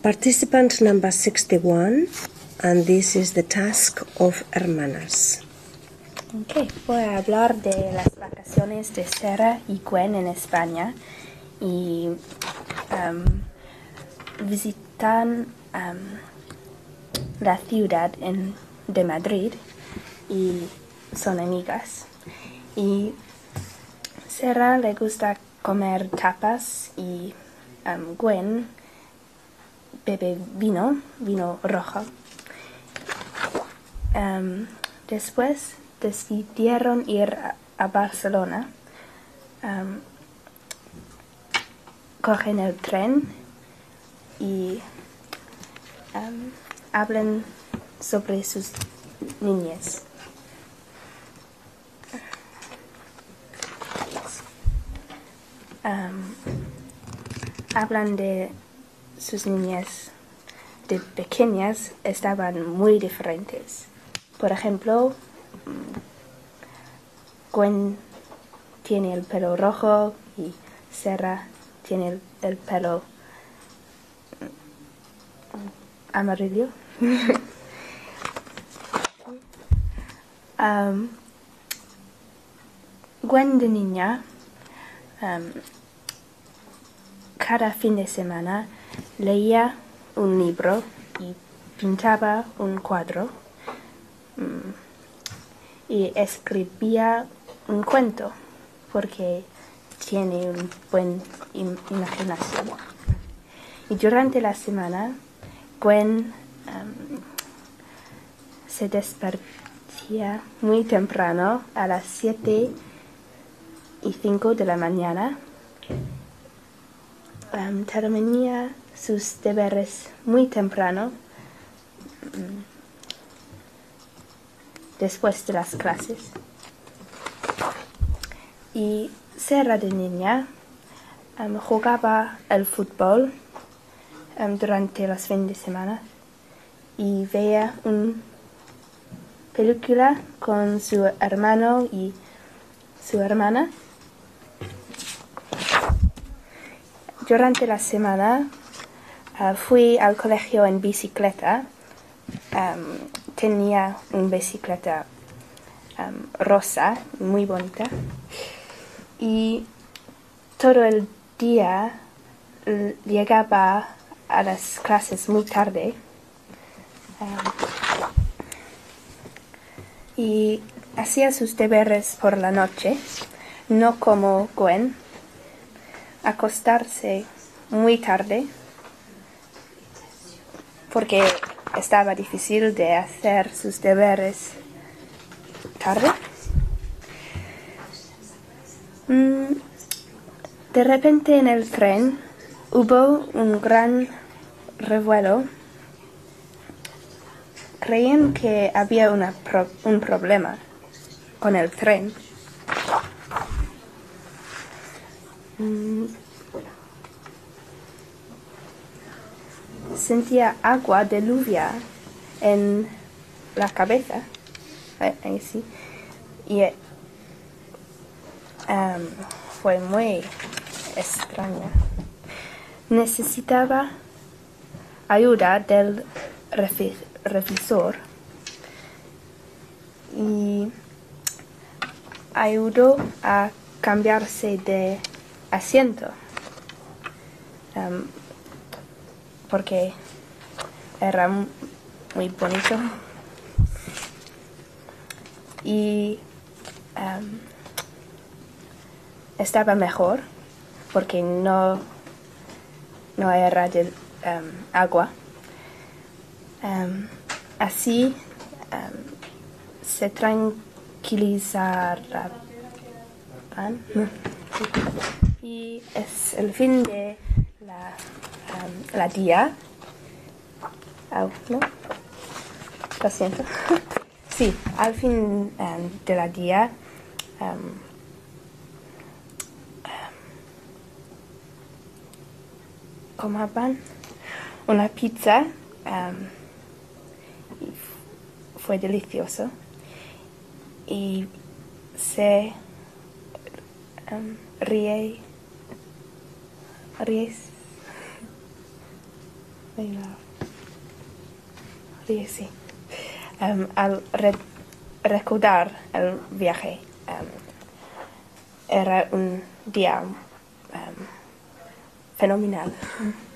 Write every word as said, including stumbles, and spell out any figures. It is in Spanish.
Participant number sixty-one, and this is the task of hermanas. Okay, voy a hablar de las vacaciones de Sarah y Gwen en España y um, visitan um, la ciudad en, de Madrid y son amigas. Y Sarah le gusta comer tapas y um, Gwen bebe vino, vino rojo. Um, después decidieron ir a, a Barcelona. Um, cogen el tren y um, hablan sobre sus niñez. Um, hablan de sus niñas de pequeñas, estaban muy diferentes. Por ejemplo, Gwen tiene el pelo rojo y Sarah tiene el, el pelo amarillo. um, Gwen de niña, um, cada fin de semana leía un libro y pintaba un cuadro um, y escribía un cuento porque tiene un buen im imaginación. Y durante la semana Gwen um, se despertía muy temprano a las siete y cinco de la mañana. Um, terminaba sus deberes muy temprano um, después de las clases. Y Sarah de niña um, jugaba al fútbol um, durante los fines de semana y veía una película con su hermano y su hermana. Durante la semana uh, fui al colegio en bicicleta. Um, tenía una bicicleta um, rosa, muy bonita. Y todo el día llegaba a las clases muy tarde. Um, y hacía sus deberes por la noche, no como Gwen. Acostarse muy tarde porque estaba difícil de hacer sus deberes tarde. Mm, de repente en el tren hubo un gran revuelo. Creían que había una pro un problema con el tren. Mm, sentía agua de lluvia en la cabeza, ahí sí, y um, fue muy extraña. Necesitaba ayuda del revisor y ayudó a cambiarse de asiento um, porque era muy bonito y um, estaba mejor porque no no era de um, agua. Um, así um, se tranquilizará. Y es el fin de la, um, la día. Oh, ¿no? Lo siento. Sí, al fin um, de la día um, comaban una pizza. Um, y fue delicioso. Y se um, ríe, ríes bailar. Sí, sí. Um, al re- recordar el viaje, um, era un día um, fenomenal.